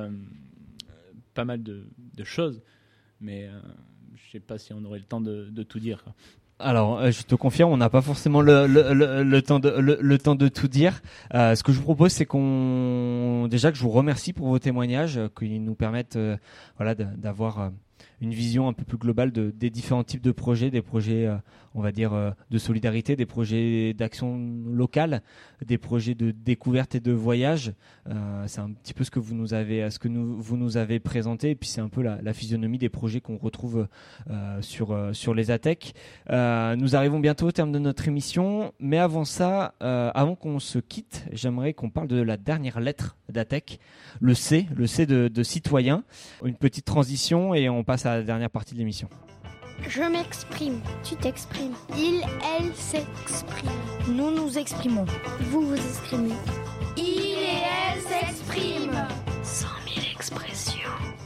de choses, mais je ne sais pas si on aurait le temps de tout dire, quoi. Alors, je te confirme, on n'a pas forcément le temps de tout dire. Ce que je vous propose, c'est que je vous remercie pour vos témoignages, qui nous permettent d'avoir une vision un peu plus globale des différents types de projets, des projets, on va dire, de solidarité, des projets d'action locale, des projets de découverte et de voyage. C'est un petit peu ce que vous nous avez présenté, et puis c'est un peu la physionomie des projets qu'on retrouve sur les ATEC. Nous arrivons bientôt au terme de notre émission, mais avant ça, avant qu'on se quitte, j'aimerais qu'on parle de la dernière lettre d'ATEC, le C de citoyen. Une petite transition et on passe à la dernière partie de l'émission. Je m'exprime, tu t'exprimes. Il, elle s'exprime. Nous nous exprimons. Vous vous exprimez. Il et elle s'expriment. 100 000 expressions.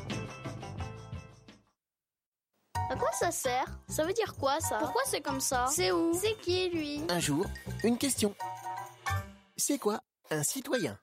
À quoi ça sert? Ça veut dire quoi ça? Pourquoi c'est comme ça? C'est où? C'est qui lui? Un jour, une question. C'est quoi un citoyen?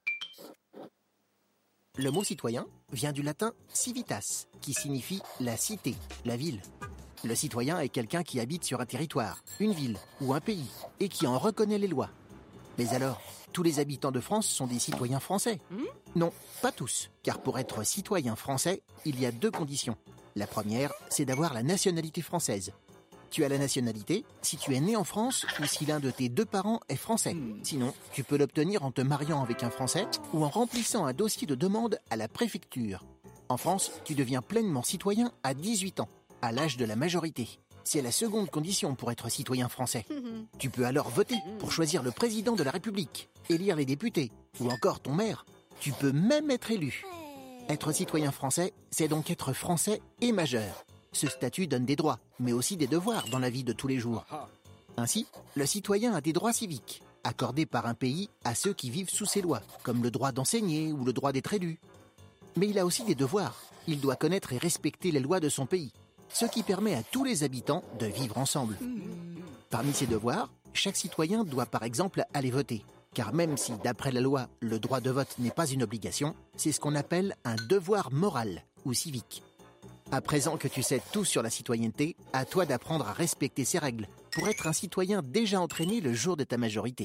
Le mot citoyen vient du latin civitas, qui signifie la cité, la ville. Le citoyen est quelqu'un qui habite sur un territoire, une ville ou un pays, et qui en reconnaît les lois. Mais alors, tous les habitants de France sont des citoyens français? Non, pas tous, car pour être citoyen français, il y a 2 conditions. La première, c'est d'avoir la nationalité française. Tu as la nationalité si tu es né en France ou si l'un de tes 2 parents est français. Sinon, tu peux l'obtenir en te mariant avec un Français ou en remplissant un dossier de demande à la préfecture. En France, tu deviens pleinement citoyen à 18 ans, à l'âge de la majorité. C'est la seconde condition pour être citoyen français. Tu peux alors voter pour choisir le président de la République, élire les députés ou encore ton maire. Tu peux même être élu. Être citoyen français, c'est donc être français et majeur. Ce statut donne des droits, mais aussi des devoirs dans la vie de tous les jours. Ainsi, le citoyen a des droits civiques, accordés par un pays à ceux qui vivent sous ses lois, comme le droit d'enseigner ou le droit d'être élu. Mais il a aussi des devoirs. Il doit connaître et respecter les lois de son pays, ce qui permet à tous les habitants de vivre ensemble. Parmi ces devoirs, chaque citoyen doit par exemple aller voter. Car même si, d'après la loi, le droit de vote n'est pas une obligation, c'est ce qu'on appelle un devoir moral ou civique. À présent que tu sais tout sur la citoyenneté, à toi d'apprendre à respecter ces règles pour être un citoyen déjà entraîné le jour de ta majorité.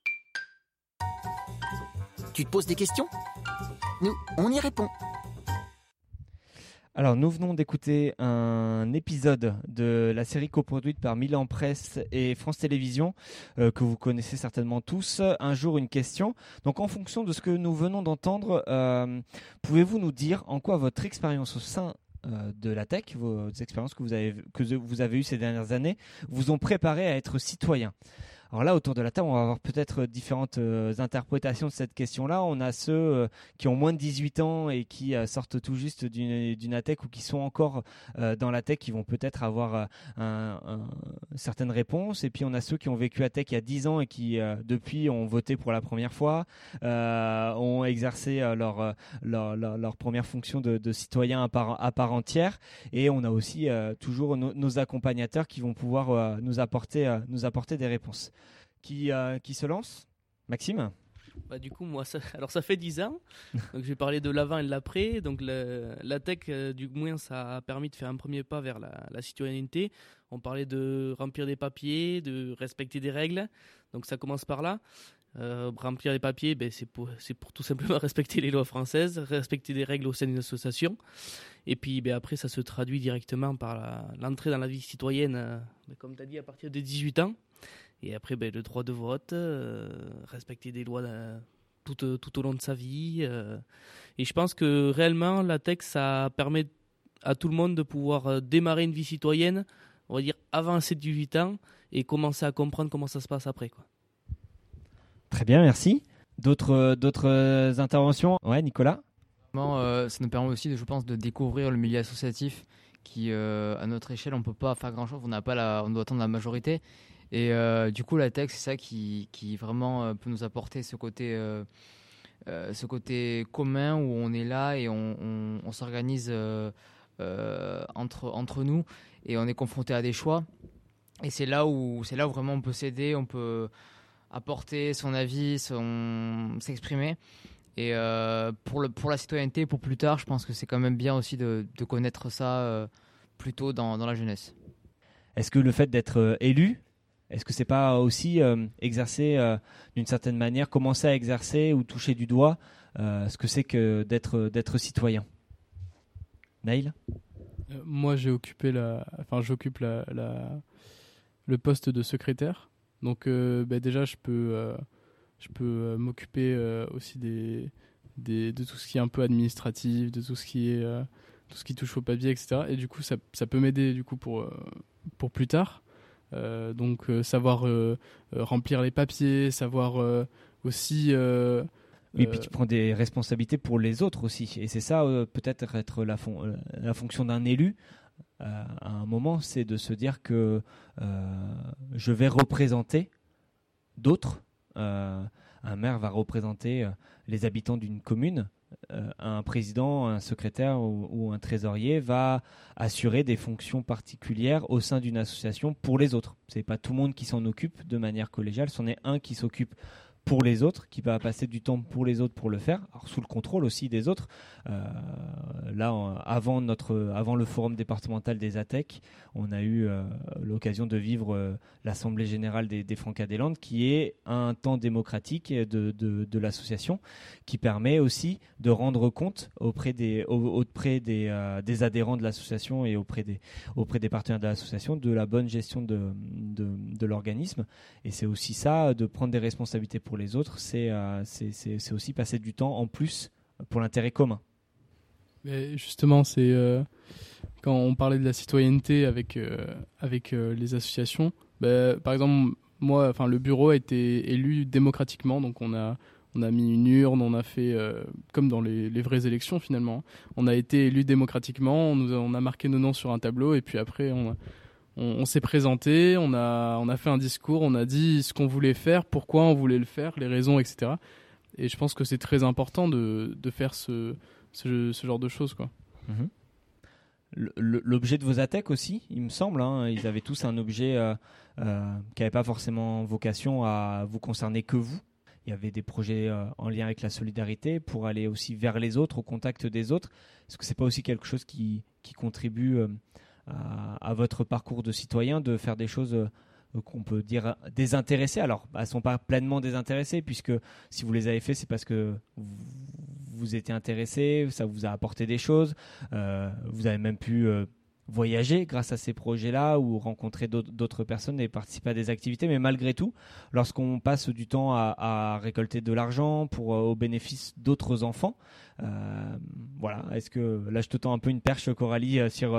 Tu te poses des questions ? Nous, on y répond. Alors, nous venons d'écouter un épisode de la série coproduite par Milan Presse et France Télévisions, que vous connaissez certainement tous. Un jour, une question. Donc, en fonction de ce que nous venons d'entendre, pouvez-vous nous dire en quoi votre expérience au sein de la tech, vos expériences que vous avez eues ces dernières années, vous ont préparé à être citoyen? Alors là, autour de la table, on va avoir peut-être différentes interprétations de cette question-là. On a ceux qui ont moins de 18 ans et qui sortent tout juste d'une ATech ou qui sont encore dans la tech, qui vont peut-être avoir certaines réponses. Et puis on a ceux qui ont vécu ATech il y a 10 ans et qui, depuis, ont voté pour la première fois, ont exercé leur première fonction de citoyen à part entière. Et on a aussi toujours nos accompagnateurs qui vont pouvoir nous apporter des réponses. Qui se lance? Maxime? Du coup, moi, ça fait 10 ans. Donc, je vais parler de l'avant et de l'après. Donc, la tech, du moins, ça a permis de faire un premier pas vers la citoyenneté. On parlait de remplir des papiers, de respecter des règles. Donc, ça commence par là. Remplir les papiers, c'est pour tout simplement respecter les lois françaises, respecter des règles au sein d'une association. Et puis, après, ça se traduit directement par l'entrée dans la vie citoyenne, comme tu as dit, à partir de 18 ans. Et après, le droit de vote, respecter des lois tout au long de sa vie. Et je pense que réellement, la tech, ça permet à tout le monde de pouvoir démarrer une vie citoyenne, on va dire, avant ses 18 ans, et commencer à comprendre comment ça se passe après, quoi. Très bien, merci. D'autres interventions? Ouais, Nicolas? Ça nous permet aussi, je pense, de découvrir le milieu associatif qui, à notre échelle, on ne peut pas faire grand-chose, on doit attendre la majorité. Et du coup, la tech, c'est ça qui vraiment peut nous apporter ce côté commun où on est là et on s'organise entre nous et on est confronté à des choix. Et c'est là où vraiment on peut s'aider, on peut apporter son avis, s'exprimer. Et pour la citoyenneté, pour plus tard, je pense que c'est quand même bien aussi de connaître ça plus tôt dans la jeunesse. Est-ce que le fait d'être élu, est-ce que c'est pas aussi exercer d'une certaine manière, commencer à exercer ou toucher du doigt ce que c'est que d'être citoyen? Naïl? Moi, j'occupe le poste de secrétaire. Donc déjà, je peux m'occuper aussi de tout ce qui est un peu administratif, de tout ce qui touche au papier, etc. Et du coup, ça peut m'aider du coup pour plus tard. Donc savoir remplir les papiers, savoir aussi... Oui, puis tu prends des responsabilités pour les autres aussi. Et c'est ça, peut-être être la fonction d'un élu, à un moment, c'est de se dire que je vais représenter d'autres. Un maire va représenter les habitants d'une commune. Un président, un secrétaire ou un trésorier va assurer des fonctions particulières au sein d'une association pour les autres. C'est pas tout le monde qui s'en occupe de manière collégiale, c'en est un qui s'occupe pour les autres, qui va passer du temps pour les autres pour le faire, alors sous le contrôle aussi des autres. Avant le forum départemental des ATech, on a eu l'occasion de vivre l'Assemblée Générale des Francas des Landes, qui est un temps démocratique de l'association, qui permet aussi de rendre compte auprès des adhérents de l'association et auprès des partenaires de l'association de la bonne gestion de l'organisme. Et c'est aussi ça, de prendre des responsabilités pour les autres, c'est aussi passer du temps en plus pour l'intérêt commun. Mais justement, c'est quand on parlait de la citoyenneté avec les associations, par exemple, moi, le bureau a été élu démocratiquement, donc on a On a mis une urne, on a fait comme dans les vraies élections finalement. On a été élus démocratiquement, on a marqué nos noms sur un tableau et puis après on s'est présenté, on a fait un discours, on a dit ce qu'on voulait faire, pourquoi on voulait le faire, les raisons, etc. Et je pense que c'est très important de faire ce genre de choses, quoi. L'objet de vos attaques aussi, il me semble, hein, ils avaient tous un objet qui n'avait pas forcément vocation à vous concerner que vous. Il y avait des projets en lien avec la solidarité pour aller aussi vers les autres, au contact des autres. Est-ce que c'est pas aussi quelque chose qui contribue à votre parcours de citoyen, de faire des choses qu'on peut dire désintéressées? Alors, elles ne sont pas pleinement désintéressées, puisque si vous les avez fait, c'est parce que vous étiez intéressé, ça vous a apporté des choses. Vous avez même pu voyager grâce à ces projets-là ou rencontrer d'autres personnes et participer à des activités. Mais malgré tout, lorsqu'on passe du temps à récolter de l'argent au bénéfice d'autres enfants, voilà. Est-ce que là je te tends un peu une perche, Coralie, sur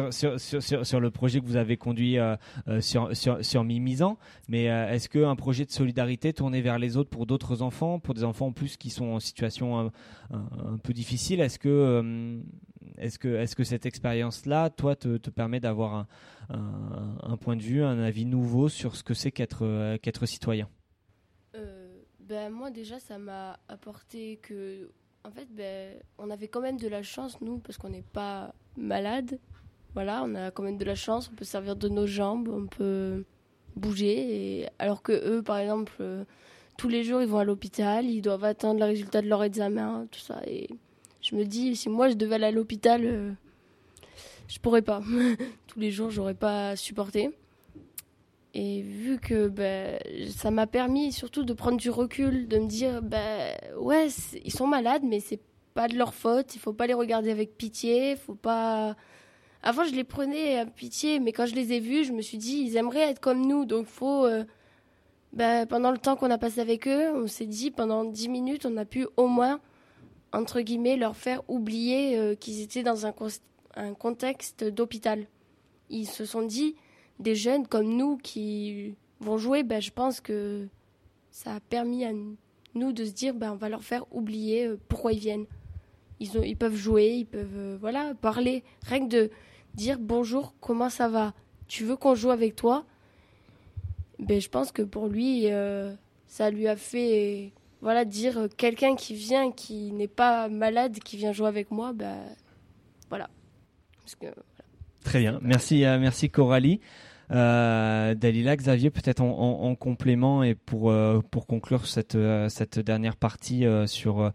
le projet que vous avez conduit sur Mimizan, mais est-ce qu'un projet de solidarité tourné vers les autres pour d'autres enfants, pour des enfants en plus qui sont en situation un peu difficile, est-ce que cette expérience-là, toi, te permet d'avoir un point de vue, un avis nouveau sur ce que c'est qu'être citoyen? Moi, déjà, ça m'a apporté que, en fait, on avait quand même de la chance, nous, parce qu'on n'est pas malade. Voilà, on a quand même de la chance, on peut servir de nos jambes, on peut bouger. Alors que eux, par exemple, tous les jours, ils vont à l'hôpital, ils doivent attendre le résultat de leur examen, tout ça. Et je me dis, si moi, je devais aller à l'hôpital, je pourrais pas. Tous les jours, j'aurais pas supporté. Et vu que ça m'a permis surtout de prendre du recul, de me dire, ouais, ils sont malades, mais c'est pas de leur faute, il faut pas les regarder avec pitié, faut pas... Avant, je les prenais à pitié, mais quand je les ai vus, je me suis dit, ils aimeraient être comme nous, donc faut... pendant le temps qu'on a passé avec eux, on s'est dit, pendant 10 minutes, on a pu au moins, entre guillemets, leur faire oublier qu'ils étaient dans un contexte d'hôpital. Ils se sont dit, des jeunes comme nous qui vont jouer, je pense que ça a permis à nous de se dire, on va leur faire oublier pourquoi ils viennent. Ils peuvent jouer, ils peuvent parler, rien que de dire bonjour, comment ça va, tu veux qu'on joue avec toi? Je pense que pour lui, ça lui a fait dire quelqu'un qui vient, qui n'est pas malade, qui vient jouer avec moi, voilà. Parce que, voilà. Très bien, merci Coralie. Dalila, Xavier, peut-être en complément et pour conclure cette dernière partie sur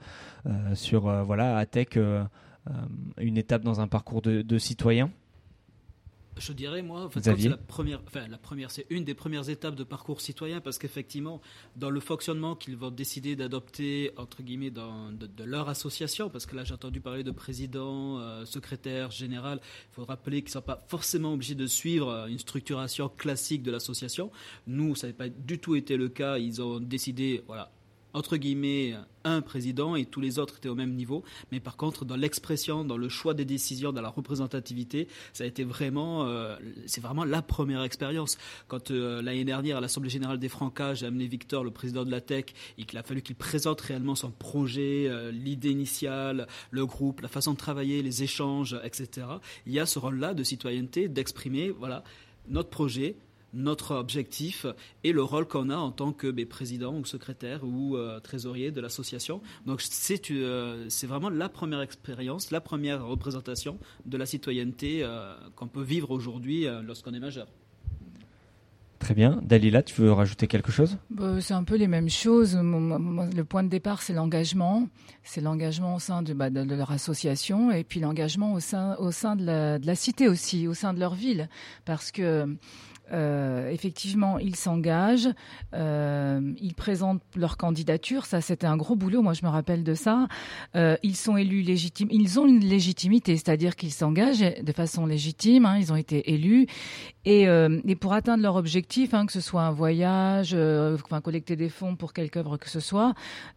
ATEC, une étape dans un parcours de citoyen. Je dirais, moi, en fait, Xavier. c'est une des premières étapes de parcours citoyen, parce qu'effectivement, dans le fonctionnement qu'ils vont décider d'adopter, entre guillemets, de leur association, parce que là, j'ai entendu parler de président, secrétaire, général, il faut rappeler qu'ils ne sont pas forcément obligés de suivre une structuration classique de l'association. Nous, ça n'a pas du tout été le cas. Ils ont décidé, entre guillemets, un président et tous les autres étaient au même niveau. Mais par contre, dans l'expression, dans le choix des décisions, dans la représentativité, ça a été vraiment, c'est vraiment la première expérience. Quand l'année dernière, à l'Assemblée Générale des Francas, j'ai amené Victor, le président de l'ATEC, et qu'il a fallu qu'il présente réellement son projet, l'idée initiale, le groupe, la façon de travailler, les échanges, etc. Il y a ce rôle-là de citoyenneté, d'exprimer, notre projet, notre objectif et le rôle qu'on a en tant que président ou secrétaire ou trésorier de l'association. Donc c'est vraiment la première expérience, la première représentation de la citoyenneté qu'on peut vivre aujourd'hui lorsqu'on est majeur. Très bien. Dalila, tu veux rajouter quelque chose ? C'est un peu les mêmes choses. Le point de départ, c'est l'engagement. C'est l'engagement au sein de leur association et puis l'engagement au sein de la cité aussi, au sein de leur ville. Parce que effectivement, ils s'engagent, ils présentent leur candidature. Ça, c'était un gros boulot. Moi, je me rappelle de ça. Ils sont élus légitimes. Ils ont une légitimité, c'est-à-dire qu'ils s'engagent de façon légitime. Ils ont été élus. Et pour atteindre leur objectif, que ce soit un voyage, collecter des fonds pour quelque œuvre que ce soit,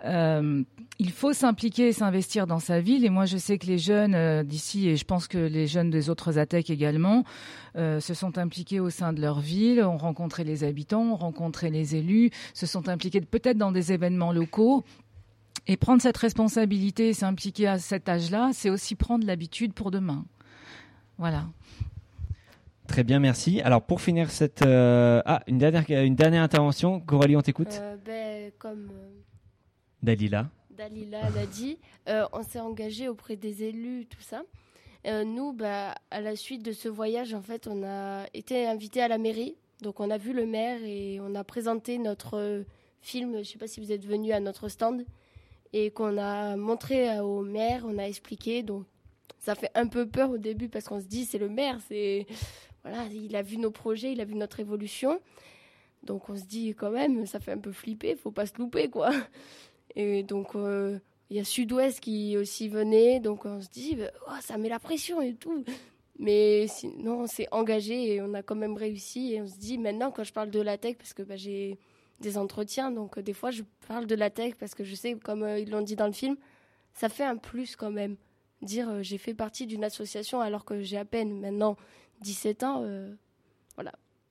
il faut s'impliquer et s'investir dans sa ville. Et moi, je sais que les jeunes d'ici, et je pense que les jeunes des autres ATEC également, se sont impliqués au sein de leur ville, ont rencontré les habitants, ont rencontré les élus, se sont impliqués peut-être dans des événements locaux. Et prendre cette responsabilité, s'impliquer à cet âge-là, c'est aussi prendre l'habitude pour demain. Voilà. Très bien, merci. Alors pour finir cette... une dernière intervention. Coralie, on t'écoute. Comme Dalila l'a dit, on s'est engagé auprès des élus, tout ça. Nous, à la suite de ce voyage, en fait, on a été invités à la mairie. Donc on a vu le maire et on a présenté notre film. Je ne sais pas si vous êtes venus à notre stand. Et qu'on a montré au maire, on a expliqué. Donc ça fait un peu peur au début parce qu'on se dit c'est le maire, voilà, il a vu nos projets, il a vu notre évolution. Donc on se dit quand même, ça fait un peu flipper, faut pas se louper quoi. Et donc il y a Sud-Ouest qui aussi venait, donc on se dit ça met la pression et tout. Mais sinon on s'est engagé et on a quand même réussi. Et on se dit maintenant quand je parle de la tech, parce que j'ai des entretiens, donc des fois je parle de la tech parce que je sais, comme ils l'ont dit dans le film, ça fait un plus quand même. Dire j'ai fait partie d'une association alors que j'ai à peine maintenant 17 ans, voilà.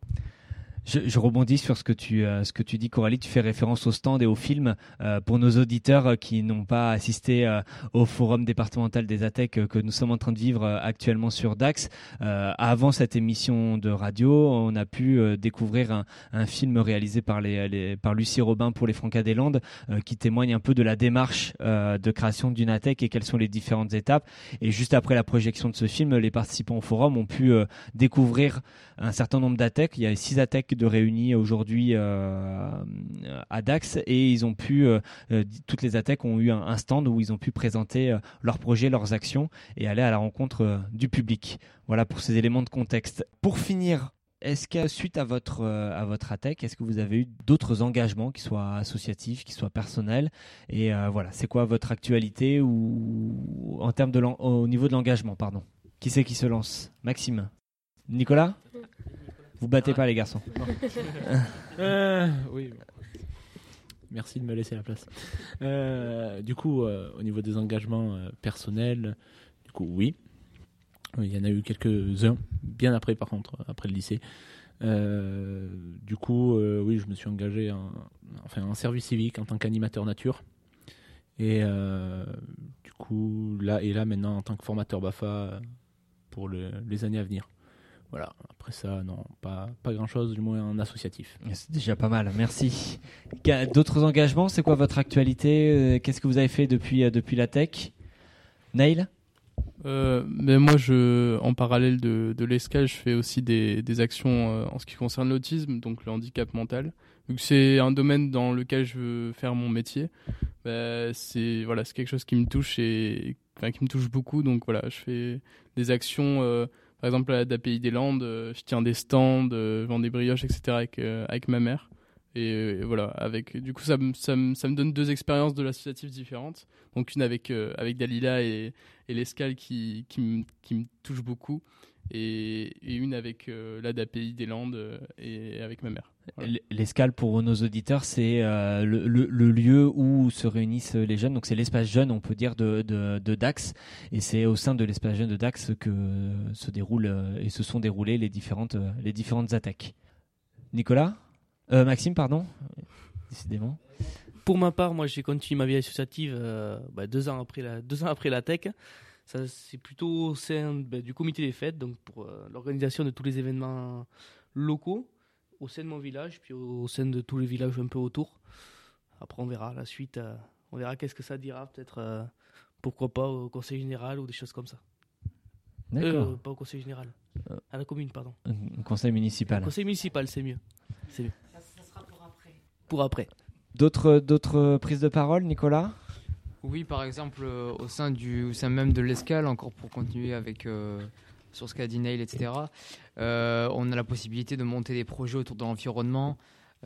Je rebondis sur ce que tu dis, Coralie. Tu fais référence au stand et au film. Pour nos auditeurs qui n'ont pas assisté au forum départemental des ATEC que nous sommes en train de vivre actuellement sur Dax, avant cette émission de radio, on a pu découvrir un film réalisé par Lucie Robin pour les Francas des Landes qui témoigne un peu de la démarche de création d'une ATEC et quelles sont les différentes étapes. Et juste après la projection de ce film, les participants au forum ont pu découvrir un certain nombre d'ATEC. Il y a 6 ATEC de réunis aujourd'hui à Dax et ils ont pu, toutes les ATEC ont eu un stand où ils ont pu présenter leurs projets, leurs actions et aller à la rencontre du public. Voilà pour ces éléments de contexte. Pour finir, est-ce que suite à votre ATEC, est-ce que vous avez eu d'autres engagements qui soient associatifs, qui soient personnels et voilà, c'est quoi votre actualité ou en termes au niveau de l'engagement, pardon. Qui c'est qui se lance? Maxime? Nicolas? Vous battez pas les garçons. Oui. Merci de me laisser la place. Du coup, au niveau des engagements personnels, du coup, oui. Il y en a eu quelques-uns, bien après par contre, après le lycée. Du coup, oui, je me suis engagé en service civique en tant qu'animateur nature. Et du coup, là maintenant en tant que formateur BAFA pour les années à venir. Voilà, après ça, non, pas grand-chose, du moins en associatif. C'est déjà pas mal, merci. D'autres engagements, c'est quoi votre actualité? Qu'est-ce que vous avez fait depuis la tech? Nail? Mais moi, en parallèle de l'escale, je fais aussi des actions en ce qui concerne l'autisme, donc le handicap mental. Vu que c'est un domaine dans lequel je veux faire mon métier, c'est quelque chose qui me touche qui me touche beaucoup. Donc voilà, je fais des actions. Par exemple, à l'API des Landes, je tiens des stands, je vends des brioches, etc. avec ma mère. Et voilà, du coup, ça me donne 2 expériences de l'associatif différentes. Donc une avec Dalila et l'escale qui me touche beaucoup. Et une avec l'ADAPI des Landes et avec ma mère. Voilà. L'escale, pour nos auditeurs, c'est le lieu où se réunissent les jeunes. Donc c'est l'espace jeune, on peut dire, de Dax. Et c'est au sein de l'espace jeune de Dax que se sont déroulées les différentes attaques. Nicolas? Maxime, pardon. Décidément. Pour ma part, moi j'ai continué ma vie associative 2 ans après la tech. Ça, c'est plutôt au sein du comité des fêtes, donc pour l'organisation de tous les événements locaux au sein de mon village, puis au sein de tous les villages un peu autour. Après, on verra la suite. On verra qu'est-ce que ça dira, peut-être, pourquoi pas au conseil général ou des choses comme ça. D'accord. Pas au conseil général, à la commune, pardon. Au conseil municipal. Au conseil municipal, c'est mieux. Ça sera pour après. Pour après. D'autres prises de parole, Nicolas? Oui, par exemple, au sein même de l'escale, encore pour continuer avec sur ce qu'a dit Nail, etc., on a la possibilité de monter des projets autour de l'environnement.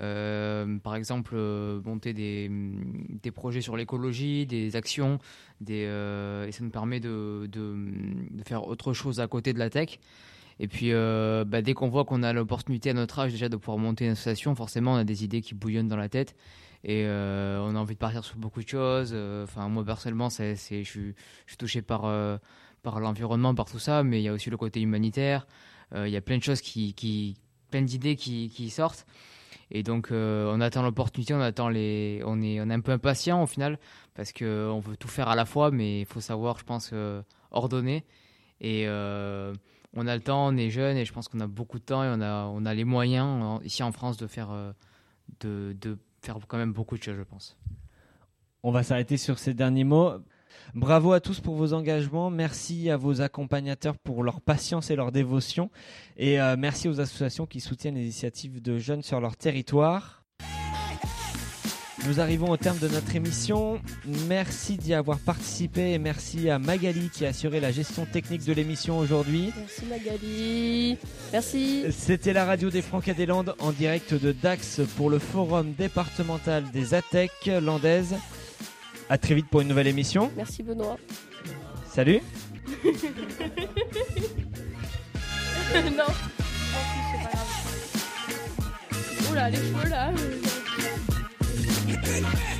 Par exemple, monter des projets sur l'écologie, des actions, et ça nous permet de faire autre chose à côté de la tech. Et puis, dès qu'on voit qu'on a l'opportunité à notre âge déjà de pouvoir monter une association, forcément, on a des idées qui bouillonnent dans la tête. Et on a envie de partir sur beaucoup de choses. Moi, personnellement, je suis touché par l'environnement, par tout ça, mais il y a aussi le côté humanitaire. Il y a plein de choses plein d'idées qui sortent. Et donc, on attend l'opportunité, on est un peu impatient au final, parce qu'on veut tout faire à la fois, mais il faut savoir, je pense, ordonner. Et on a le temps, on est jeune, et je pense qu'on a beaucoup de temps, et on a les moyens, ici en France, de faire quand même beaucoup de choses, je pense. On va s'arrêter sur ces derniers mots. Bravo à tous pour vos engagements, merci à vos accompagnateurs pour leur patience et leur dévotion, et merci aux associations qui soutiennent les initiatives de jeunes sur leur territoire. Nous arrivons au terme de notre émission. Merci d'y avoir participé et merci à Magali qui a assuré la gestion technique de l'émission aujourd'hui. Merci Magali. Merci. C'était la radio des Francadélandes en direct de Dax pour le forum départemental des ATEC landaises. À très vite pour une nouvelle émission. Merci Benoît. Salut. Non. C'est pas grave. Oula, les cheveux là.